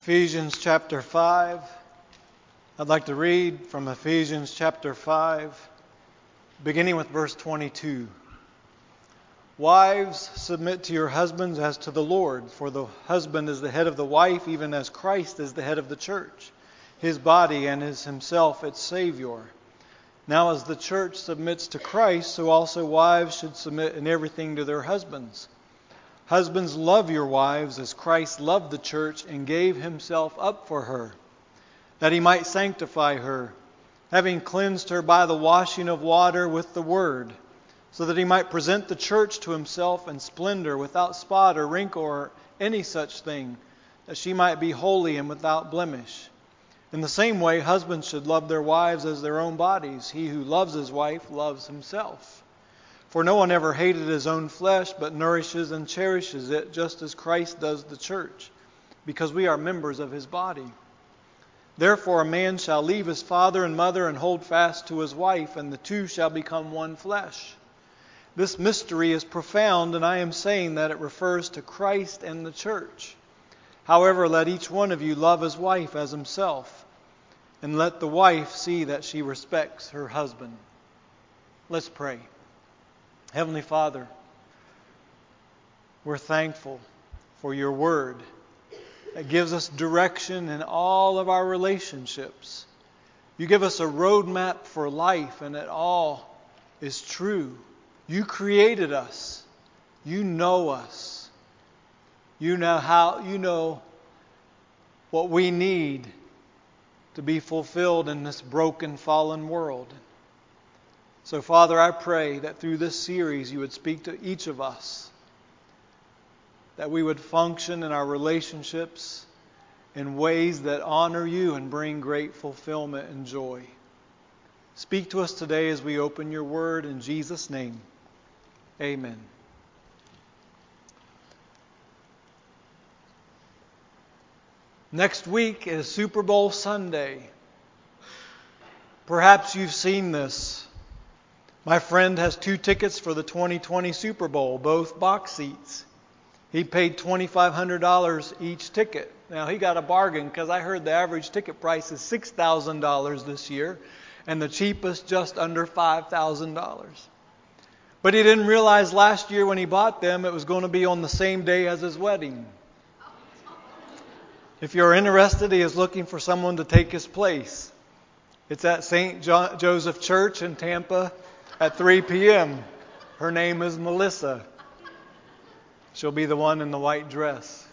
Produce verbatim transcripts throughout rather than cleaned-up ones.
Ephesians chapter five. I'd like to read from Ephesians chapter five, beginning with verse twenty-two. Wives, submit to your husbands as to the Lord, for the husband is the head of the wife, even as Christ is the head of the church, his body, and is himself its Savior. Now as the church submits to Christ, so also wives should submit in everything to their husbands. Husbands, love your wives as Christ loved the church and gave himself up for her, that he might sanctify her, having cleansed her by the washing of water with the word, so that he might present the church to himself in splendor, without spot or wrinkle or any such thing, that she might be holy and without blemish. In the same way, husbands should love their wives as their own bodies. He who loves his wife loves himself. For no one ever hated his own flesh, but nourishes and cherishes it, just as Christ does the church, because we are members of his body. Therefore a man shall leave his father and mother and hold fast to his wife, and the two shall become one flesh. This mystery is profound, and I am saying that it refers to Christ and the church. However, let each one of you love his wife as himself, and let the wife see that she respects her husband. Let's pray. Heavenly Father, we're thankful for your word that gives us direction in all of our relationships. You give us a roadmap for life, and it all is true. You created us. You know us. You know how, you know what we need to be fulfilled in this broken, fallen world. So, Father, I pray that through this series you would speak to each of us, that we would function in our relationships in ways that honor you and bring great fulfillment and joy. Speak to us today as we open your word in Jesus' name. Amen. Next week is Super Bowl Sunday. Perhaps you've seen this. My friend has two tickets for the twenty twenty Super Bowl, both box seats. He paid twenty-five hundred dollars each ticket. Now, he got a bargain because I heard the average ticket price is six thousand dollars this year, and the cheapest just under five thousand dollars. But he didn't realize last year when he bought them, it was going to be on the same day as his wedding. If you're interested, he is looking for someone to take his place. It's at Saint Jo- Joseph Church in Tampa at three p.m. Her name is Melissa. She'll be the one in the white dress.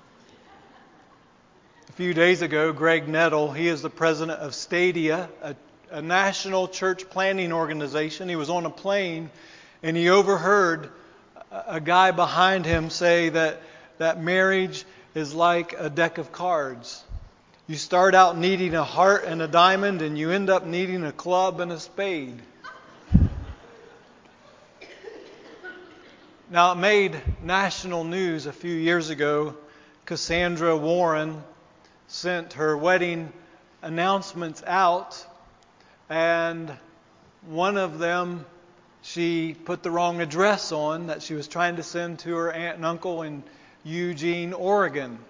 A few days ago, Greg Nettle, he is the president of Stadia, a, a national church planning organization. He was on a plane and he overheard a, a guy behind him say that, that marriage is like a deck of cards. You start out needing a heart and a diamond, and you end up needing a club and a spade. Now, it made national news a few years ago. Cassandra Warren sent her wedding announcements out, and one of them, she put the wrong address on that she was trying to send to her aunt and uncle in Eugene, Oregon.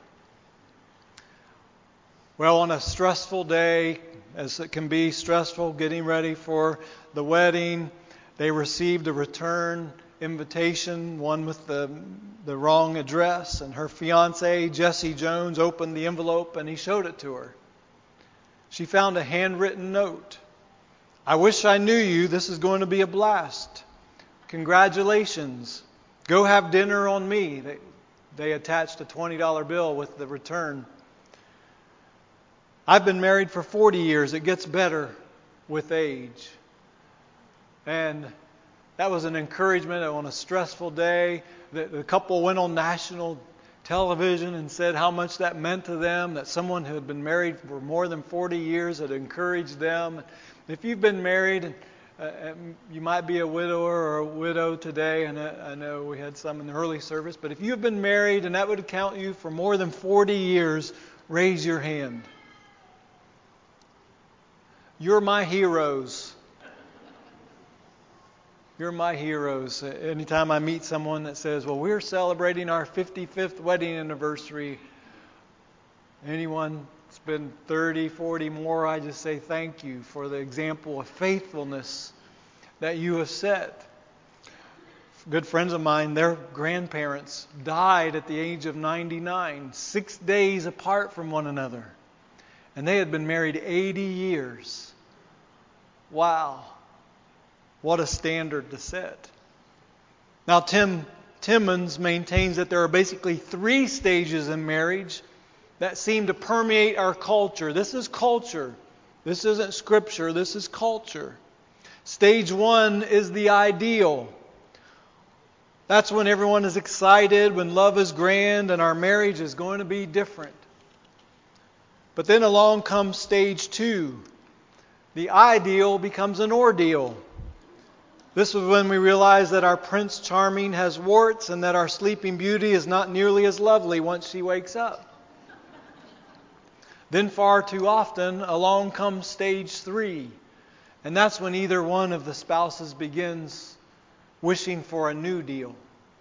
Well, on a stressful day, as it can be stressful getting ready for the wedding, they received a return invitation, one with the the wrong address, and her fiance, Jesse Jones, opened the envelope and he showed it to her. She found a handwritten note. I wish I knew you. This is going to be a blast. Congratulations. Go have dinner on me. They, they attached a twenty dollar bill with the return. I've been married for forty years. It gets better with age. And that was an encouragement on a stressful day. The, the couple went on national television and said how much that meant to them, that someone who had been married for more than forty years had encouraged them. If you've been married, uh, you might be a widower or a widow today, and I know we had some in the early service, but if you've been married and that would count you for more than forty years, raise your hand. You're my heroes. You're my heroes. Anytime I meet someone that says, well, we're celebrating our fifty-fifth wedding anniversary, Anyone that's been thirty, forty more, I just say thank you for the example of faithfulness that you have set. Good friends of mine, their grandparents died at the age of ninety-nine, six days apart from one another. And they had been married eighty years. Wow. What a standard to set. Now, Tim Timmons maintains that there are basically three stages in marriage that seem to permeate our culture. This is culture. This isn't Scripture. This is culture. Stage one is the ideal. That's when everyone is excited, when love is grand, and our marriage is going to be different. But then along comes stage two. The ideal becomes an ordeal. This is when we realize that our Prince Charming has warts and that our Sleeping Beauty is not nearly as lovely once she wakes up. Then far too often, along comes stage three. And that's when either one of the spouses begins wishing for a new deal.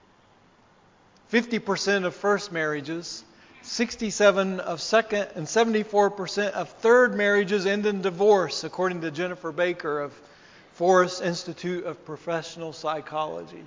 fifty percent of first marriages, sixty-seven percent of second, and seventy-four percent of third marriages end in divorce, according to Jennifer Baker of Forrest Institute of Professional Psychology.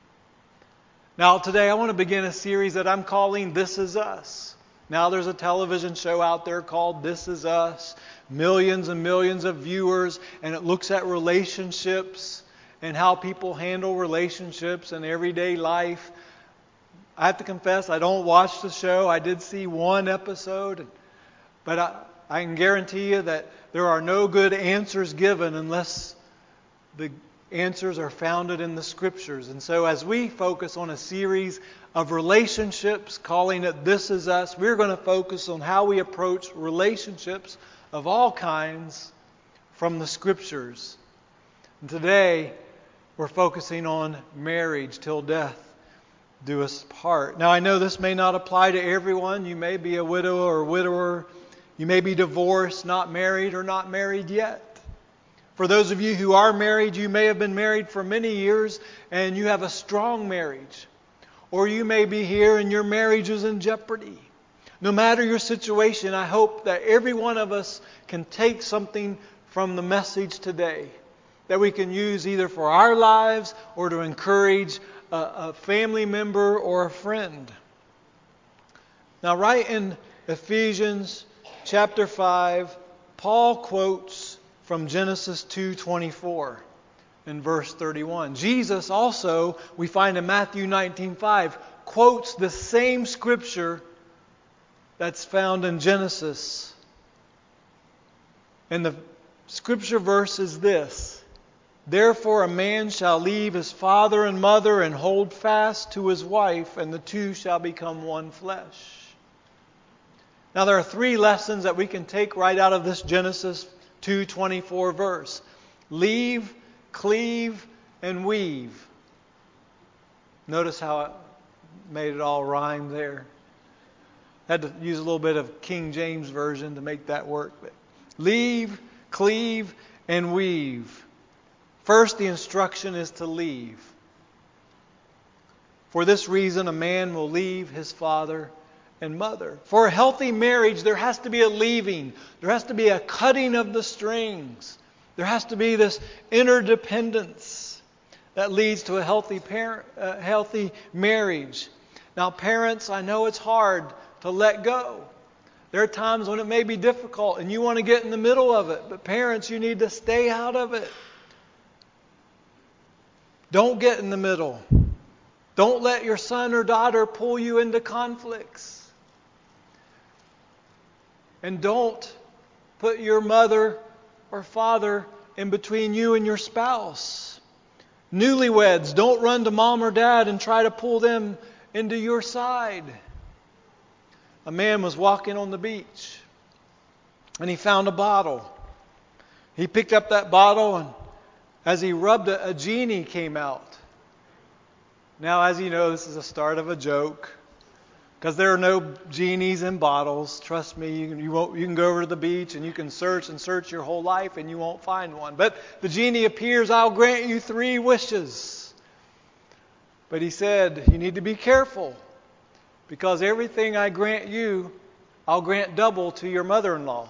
Now today I want to begin a series that I'm calling This Is Us. Now there's a television show out there called This Is Us. Millions and millions of viewers, and it looks at relationships and how people handle relationships in everyday life. I have to confess, I don't watch the show. I did see one episode, but I, I can guarantee you that there are no good answers given unless the answers are founded in the Scriptures. And so as we focus on a series of relationships, calling it This Is Us, we're going to focus on how we approach relationships of all kinds from the Scriptures. And today, we're focusing on marriage till death do us part. Now, I know this may not apply to everyone. You may be a widow or widower. You may be divorced, not married, or not married yet. For those of you who are married, you may have been married for many years and you have a strong marriage. Or you may be here and your marriage is in jeopardy. No matter your situation, I hope that every one of us can take something from the message today that we can use either for our lives or to encourage a, a family member or a friend. Now, right in Ephesians chapter five, Paul quotes from Genesis two twenty-four in verse thirty-one. Jesus also, we find in Matthew nineteen five, quotes the same scripture that's found in Genesis. And the scripture verse is this: Therefore a man shall leave his father and mother and hold fast to his wife, and the two shall become one flesh. Now there are three lessons that we can take right out of this Genesis two twenty-four verse. Leave, cleave, and weave. Notice how I made it all rhyme there. Had to use a little bit of King James Version to make that work. But leave, cleave, and weave. First, the instruction is to leave. For this reason, a man will leave his father and mother. For a healthy marriage, there has to be a leaving. There has to be a cutting of the strings. There has to be this interdependence that leads to a healthy parent, uh, healthy marriage. Now, parents, I know it's hard to let go. There are times when it may be difficult and you want to get in the middle of it. But parents, you need to stay out of it. Don't get in the middle. Don't let your son or daughter pull you into conflicts. And don't put your mother or father in between you and your spouse. Newlyweds, don't run to mom or dad and try to pull them into your side. A man was walking on the beach and he found a bottle. He picked up that bottle, and as he rubbed it, a genie came out. Now, as you know, this is the start of a joke, because there are no genies in bottles. Trust me, you can, you, won't, you can go over to the beach and you can search and search your whole life and you won't find one. But the genie appears, I'll grant you three wishes. But he said, you need to be careful, because everything I grant you, I'll grant double to your mother-in-law.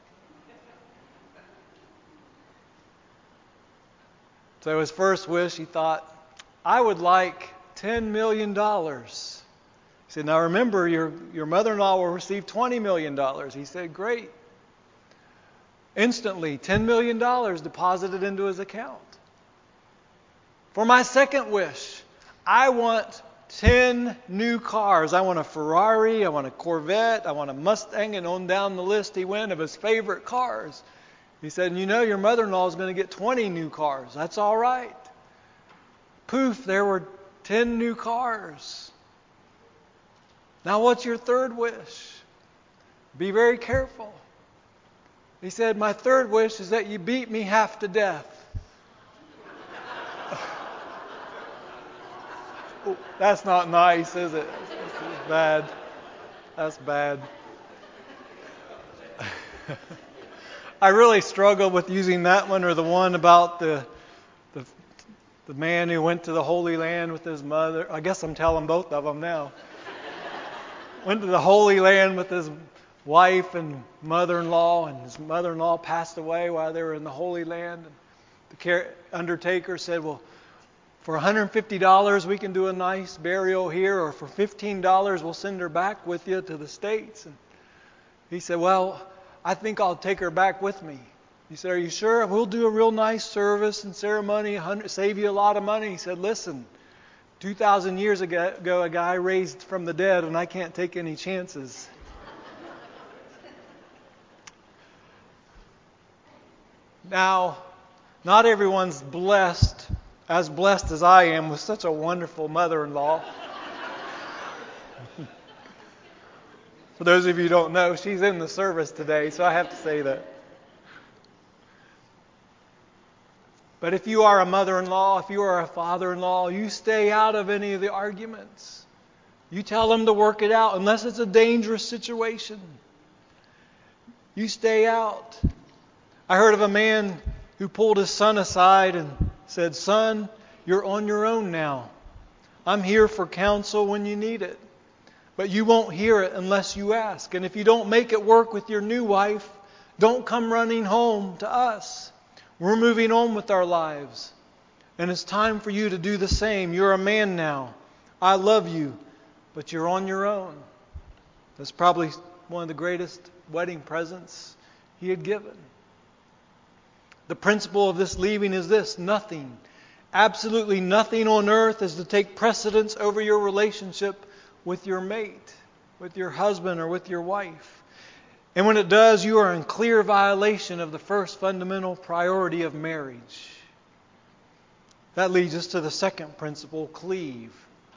So his first wish, he thought, I would like ten million dollars. He said, now remember, your, your mother-in-law will receive twenty million dollars. He said, great. Instantly, ten million dollars deposited into his account. For my second wish, I want ten new cars. I want a Ferrari, I want a Corvette, I want a Mustang, and on down the list he went of his favorite cars. He said, you know, your mother-in-law is going to get twenty new cars. That's all right. Poof, there were ten new cars. Now what's your third wish? Be very careful. He said, my third wish is that you beat me half to death. Oh, that's not nice, is it? That's bad. That's bad. I really struggle with using that one or the one about the, the the man who went to the Holy Land with his mother. I guess I'm telling both of them now. Went to the Holy Land with his wife and mother-in-law, and his mother-in-law passed away while they were in the Holy Land. And the undertaker said, well, for one hundred fifty dollars we can do a nice burial here, or for fifteen dollars we'll send her back with you to the States. And he said, well, I think I'll take her back with me. He said, are you sure? We'll do a real nice service and ceremony, save you a lot of money. He said, listen, two thousand years ago a guy raised from the dead, and I can't take any chances. Now, not everyone's blessed, as blessed as I am, with such a wonderful mother-in-law. For those of you who don't know, she's in the service today, so I have to say that. But if you are a mother-in-law, if you are a father-in-law, you stay out of any of the arguments. You tell them to work it out, unless it's a dangerous situation. You stay out. I heard of a man who pulled his son aside and said, son, you're on your own now. I'm here for counsel when you need it. But you won't hear it unless you ask. And if you don't make it work with your new wife, don't come running home to us. We're moving on with our lives. And it's time for you to do the same. You're a man now. I love you, but you're on your own. That's probably one of the greatest wedding presents he had given. The principle of this leaving is this: nothing, absolutely nothing on earth is to take precedence over your relationship with your mate, with your husband or with your wife. And when it does, you are in clear violation of the first fundamental priority of marriage. That leads us to the second principle, cleave.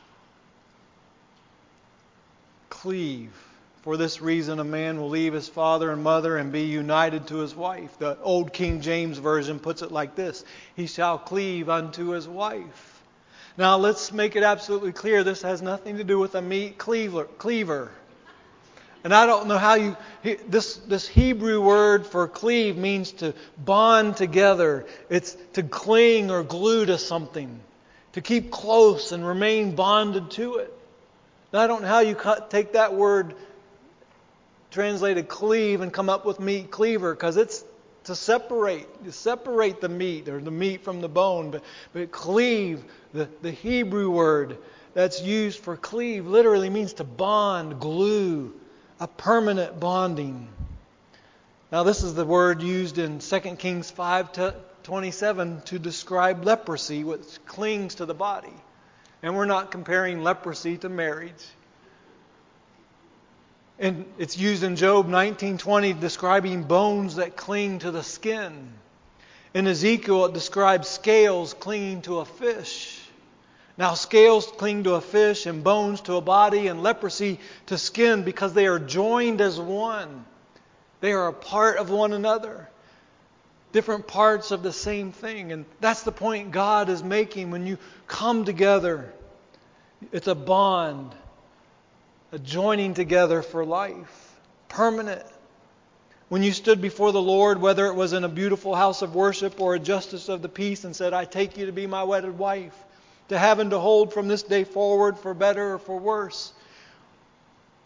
Cleave. For this reason, a man will leave his father and mother and be united to his wife. The old King James Version puts it like this: he shall cleave unto his wife. Now let's make it absolutely clear, this has nothing to do with a meat cleaver. cleaver. And I don't know how you... This, this Hebrew word for cleave means to bond together. It's to cling or glue to something. To keep close and remain bonded to it. Now I don't know how you cut, take that word translated cleave and come up with meat cleaver, because it's to separate. You separate the meat or the meat from the bone. But, but cleave, the, the Hebrew word that's used for cleave literally means to bond, glue, a permanent bonding. Now this is the word used in Second Kings five twenty-seven to describe leprosy, which clings to the body. And we're not comparing leprosy to marriage. And it's used in Job nineteen twenty describing bones that cling to the skin. In Ezekiel it describes scales clinging to a fish. Now scales cling to a fish and bones to a body and leprosy to skin because they are joined as one. They are a part of one another. Different parts of the same thing. And that's the point God is making when you come together. It's a bond. A joining together for life. Permanent. When you stood before the Lord, whether it was in a beautiful house of worship or a justice of the peace, and said, I take you to be my wedded wife, to have and to hold from this day forward, for better or for worse,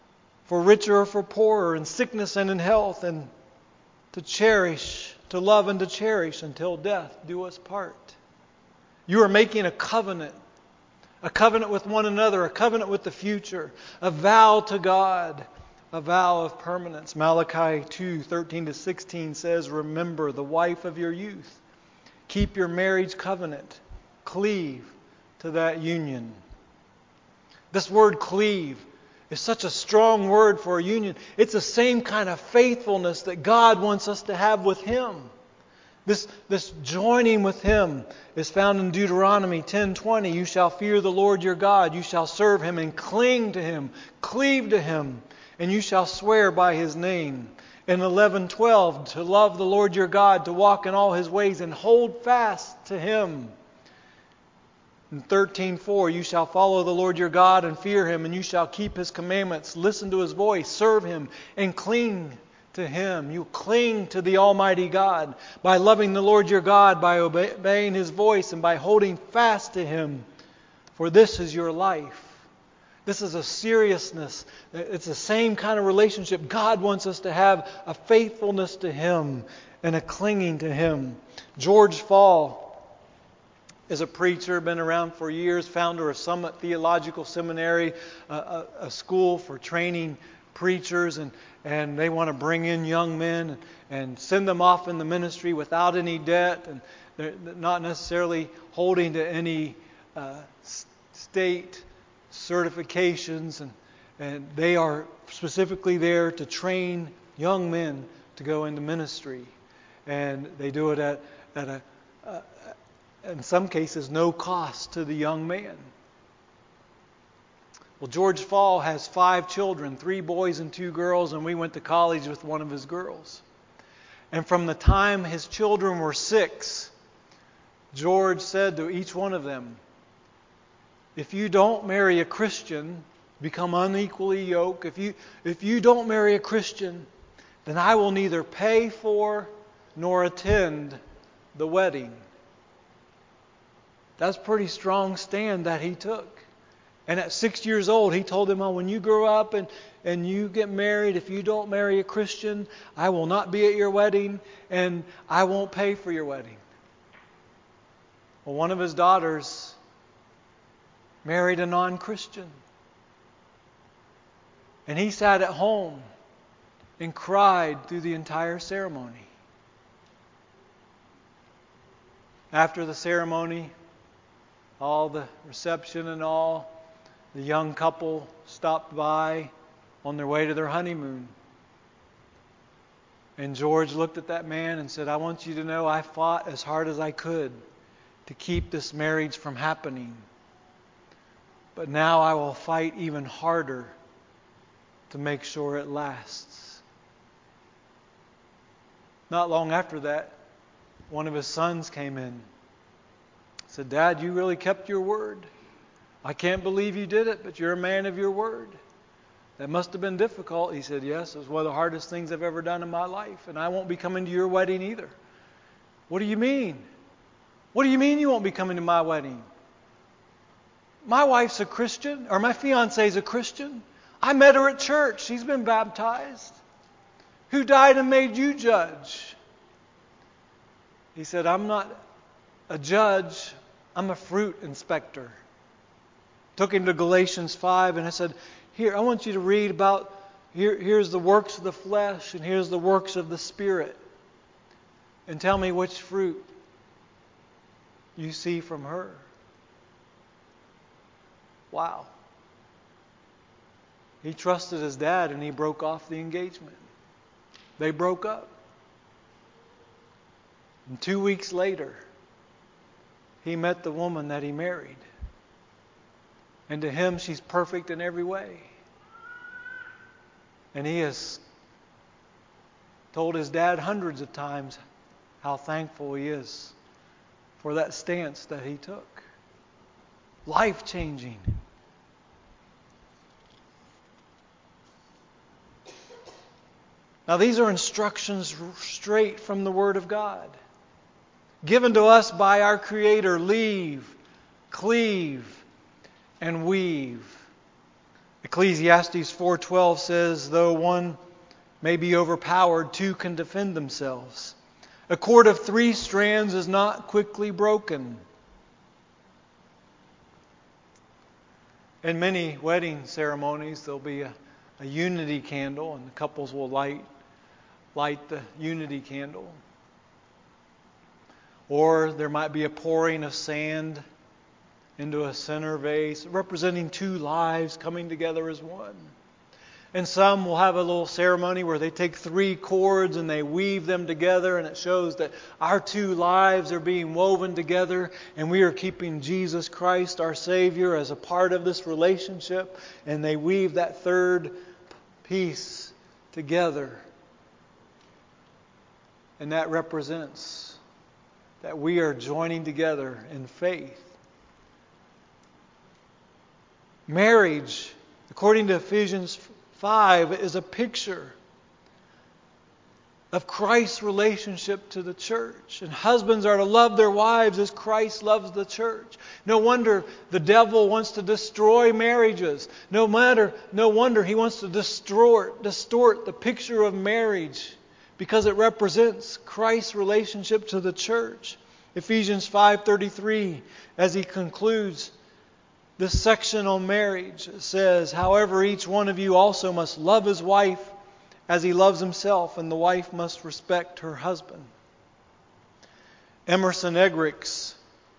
for richer or for poorer, in sickness and in health, and to cherish, to love and to cherish until death do us part. You are making a covenant, a covenant with one another, a covenant with the future, a vow to God, a vow of permanence. Malachi two, thirteen to sixteen says, remember the wife of your youth. Keep your marriage covenant. Cleave to that union. This word cleave is such a strong word for a union. It's the same kind of faithfulness that God wants us to have with Him. This, this joining with Him is found in Deuteronomy ten twenty. You shall fear the Lord your God. You shall serve Him and cling to Him. Cleave to Him. And you shall swear by His name. In eleven twelve, to love the Lord your God, to walk in all His ways and hold fast to Him. In thirteen four, you shall follow the Lord your God and fear Him, and you shall keep His commandments, listen to His voice, serve Him, and cling to Him. You cling to the Almighty God by loving the Lord your God, by obeying His voice, and by holding fast to Him. For this is your life. This is a seriousness. It's the same kind of relationship. God wants us to have a faithfulness to Him and a clinging to Him. George Fall is a preacher, been around for years, founder of Summit Theological Seminary, a, a, a school for training preachers, and, and they want to bring in young men and, and send them off in the ministry without any debt, and they're not necessarily holding to any uh, state certifications, and, and they are specifically there to train young men to go into ministry. And they do it at, at a, uh, in some cases, no cost to the young man. Well, George Fall has five children, three boys and two girls, and we went to college with one of his girls. And from the time his children were six, George said to each one of them, if you don't marry a Christian, become unequally yoked, if you, if you don't marry a Christian, then I will neither pay for nor attend the wedding. That's a pretty strong stand that he took. And at six years old, he told them, oh, when you grow up and, and you get married, if you don't marry a Christian, I will not be at your wedding, and I won't pay for your wedding. Well, one of his daughters married a non-Christian. And he sat at home and cried through the entire ceremony. After the ceremony, all the reception and all, the young couple stopped by on their way to their honeymoon. And George looked at that man and said, I want you to know I fought as hard as I could to keep this marriage from happening. But now I will fight even harder to make sure it lasts. Not long after that, one of his sons came in. Said, Dad, you really kept your word. I can't believe you did it, but you're a man of your word. That must have been difficult. He said, yes, it was one of the hardest things I've ever done in my life, and I won't be coming to your wedding either. What do you mean? What do you mean you won't be coming to my wedding? My wife's a Christian, or my fiance's a Christian. I met her at church. She's been baptized. Who died and made you judge? He said, I'm not a judge. I'm a fruit inspector. Took him to Galatians five, and I said, here, I want you to read about, here, here's the works of the flesh, and here's the works of the Spirit. And tell me which fruit you see from her. Wow. He trusted his dad, and he broke off the engagement. They broke up. And two weeks later, he met the woman that he married. And to him, she's perfect in every way. And he has told his dad hundreds of times how thankful he is for that stance that he took. Life-changing. Now, these are instructions straight from the Word of God, given to us by our Creator. Leave, cleave, and weave. Ecclesiastes four twelve says, though one may be overpowered, two can defend themselves. A cord of three strands is not quickly broken. In many wedding ceremonies, there'll be a, a unity candle, and the couples will light, light the unity candle. Or there might be a pouring of sand into a center vase, representing two lives coming together as one. And some will have a little ceremony where they take three cords and they weave them together, and it shows that our two lives are being woven together, and we are keeping Jesus Christ, our Savior, as a part of this relationship, and they weave that third piece together. And that represents that we are joining together in faith. Marriage, according to Ephesians five, is a picture of Christ's relationship to the church. And husbands are to love their wives as Christ loves the church. No wonder the devil wants to destroy marriages. No matter, no wonder he wants to distort, distort the picture of marriage, because it represents Christ's relationship to the church. Ephesians five thirty-three, as he concludes this section on marriage, says, however, each one of you also must love his wife as he loves himself, and the wife must respect her husband. Emerson Eggerichs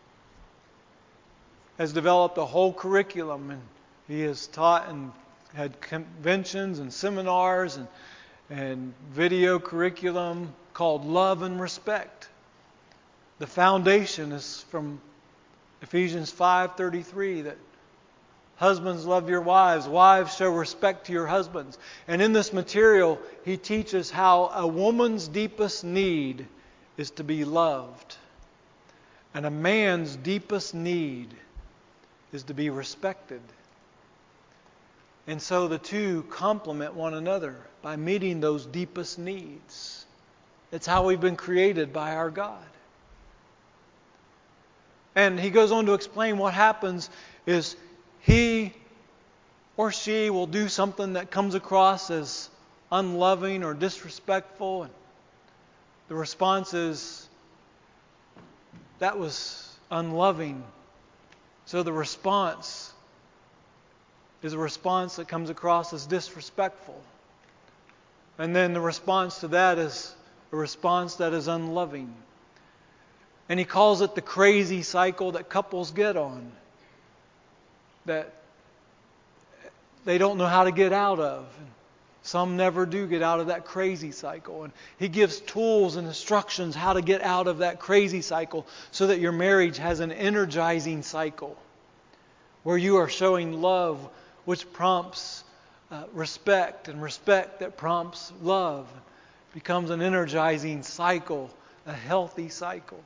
has developed a whole curriculum, and he has taught and had conventions and seminars and, and video curriculum called Love and Respect. The foundation is from Ephesians five thirty-three, that husbands, love your wives. Wives, show respect to your husbands. And in this material, he teaches how a woman's deepest need is to be loved. And a man's deepest need is to be respected. And so the two complement one another by meeting those deepest needs. It's how we've been created by our God. And he goes on to explain what happens is he or she will do something that comes across as unloving or disrespectful. And the response is, that was unloving. So the response is a response that comes across as disrespectful. And then the response to that is a response that is unloving. And he calls it the crazy cycle that couples get on, that they don't know how to get out of. Some never do get out of that crazy cycle. And he gives tools and instructions how to get out of that crazy cycle so that your marriage has an energizing cycle where you are showing love, which prompts uh, respect, and respect that prompts love. It becomes an energizing cycle, a healthy cycle.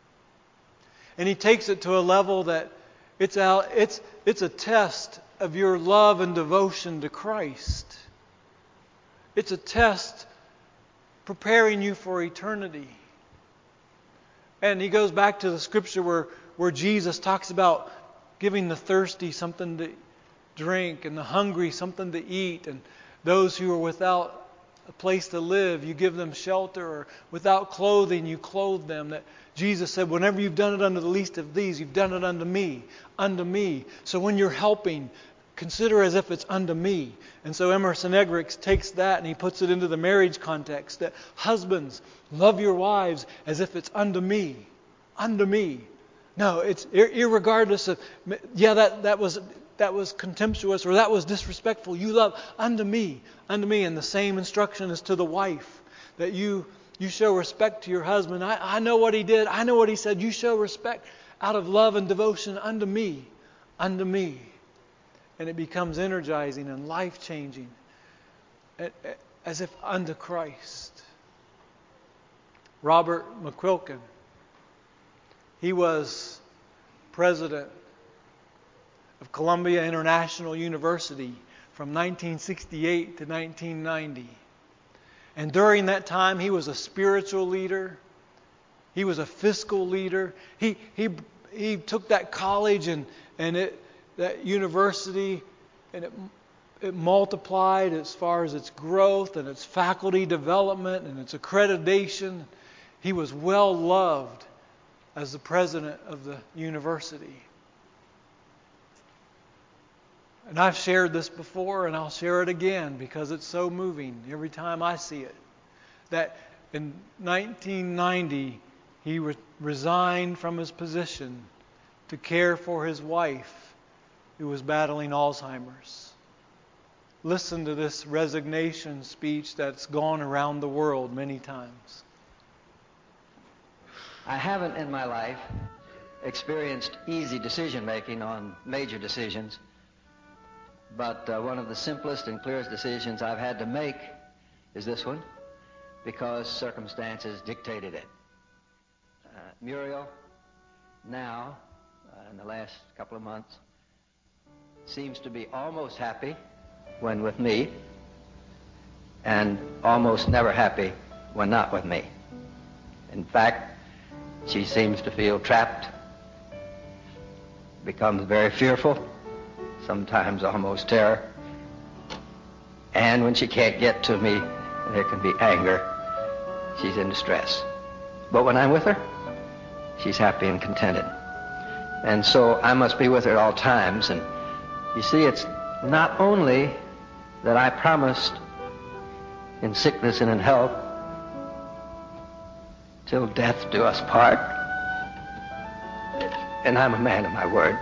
And he takes it to a level that it's out, it's it's a test of your love and devotion to Christ. It's a test preparing you for eternity. And he goes back to the scripture where, where Jesus talks about giving the thirsty something to drink, and the hungry something to eat, and those who are without a place to live, you give them shelter, or without clothing, you clothe them. That Jesus said, whenever you've done it unto the least of these, you've done it unto me, unto me. So when you're helping, consider as if it's unto me. And so Emerson Eggerichs takes that and he puts it into the marriage context, that husbands, love your wives as if it's unto me, unto me. No, it's irregardless of, yeah, that, that was that was contemptuous or that was disrespectful. You love unto me, unto me. And the same instruction is to the wife, that you You show respect to your husband. I, I know what he did. I know what he said. You show respect out of love and devotion unto me. Unto me. And it becomes energizing and life-changing. As if unto Christ. Robert McQuilkin. He was president of Columbia International University from nineteen sixty-eight to nineteen ninety. And during that time, he was a spiritual leader. He was a fiscal leader. He he he took that college and and it that university, and it it multiplied as far as its growth and its faculty development and its accreditation. He was well loved as the president of the university. And I've shared this before, and I'll share it again because it's so moving every time I see it. That in nineteen ninety, he re- resigned from his position to care for his wife who was battling Alzheimer's. Listen to this resignation speech that's gone around the world many times. I haven't in my life experienced easy decision making on major decisions, but uh, one of the simplest and clearest decisions I've had to make is this one, because circumstances dictated it. Uh, Muriel, now, uh, in the last couple of months, seems to be almost happy when with me, and almost never happy when not with me. In fact, she seems to feel trapped, becomes very fearful, sometimes almost terror. And when she can't get to me, there can be anger. She's in distress. But when I'm with her, she's happy and contented. And so I must be with her at all times. And you see, it's not only that I promised in sickness and in health, till death do us part. And I'm a man of my word.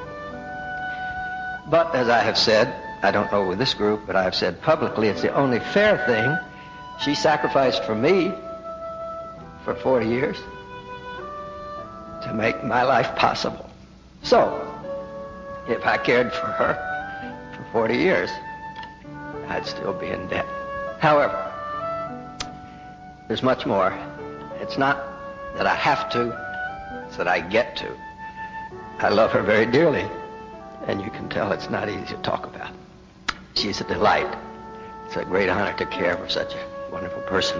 But as I have said, I don't know with this group, but I have said publicly, it's the only fair thing. She sacrificed for me for forty years to make my life possible. So, if I cared for her for forty years, I'd still be in debt. However, there's much more. It's not that I have to, it's that I get to. I love her very dearly, and you can tell it's not easy to talk about. She's a delight. It's a great honor to care for such a wonderful person.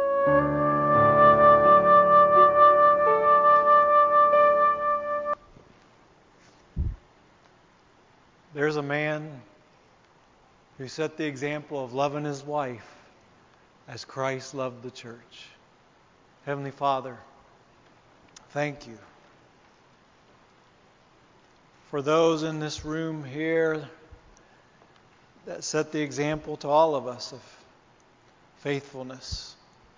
There's a man who set the example of loving his wife as Christ loved the church. Heavenly Father, thank you for those in this room here that set the example to all of us of faithfulness.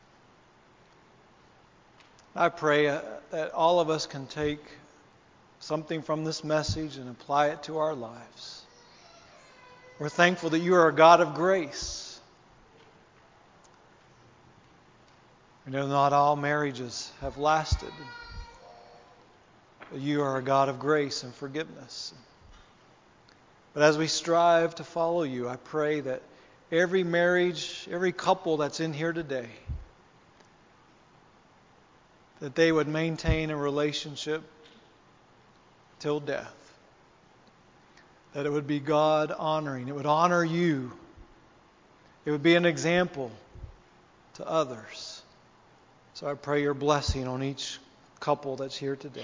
I pray that all of us can take something from this message and apply it to our lives. We're thankful that you are a God of grace. We know not all marriages have lasted, but you are a God of grace and forgiveness. But as we strive to follow you, I pray that every marriage, every couple that's in here today, that they would maintain a relationship till death. That it would be God honoring. It would honor you. It would be an example to others. So I pray your blessing on each couple that's here today.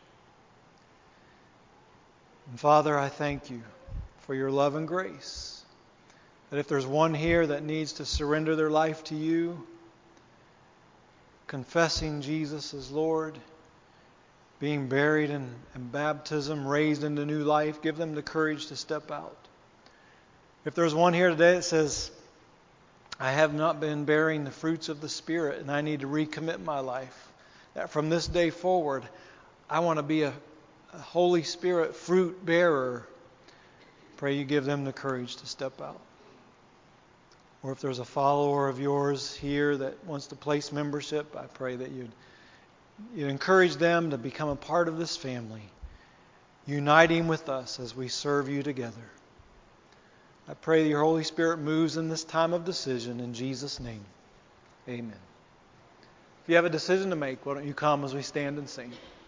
And Father, I thank you for your love and grace. That if there's one here that needs to surrender their life to you, confessing Jesus as Lord, being buried in, in baptism, raised into new life, give them the courage to step out. If there's one here today that says, I have not been bearing the fruits of the Spirit and I need to recommit my life, that from this day forward, I want to be a, a Holy Spirit fruit bearer, pray you give them the courage to step out. Or if there's a follower of yours here that wants to place membership, I pray that you'd, you'd encourage them to become a part of this family, uniting with us as we serve you together. I pray that your Holy Spirit moves in this time of decision. In Jesus' name, amen. If you have a decision to make, why don't you come as we stand and sing.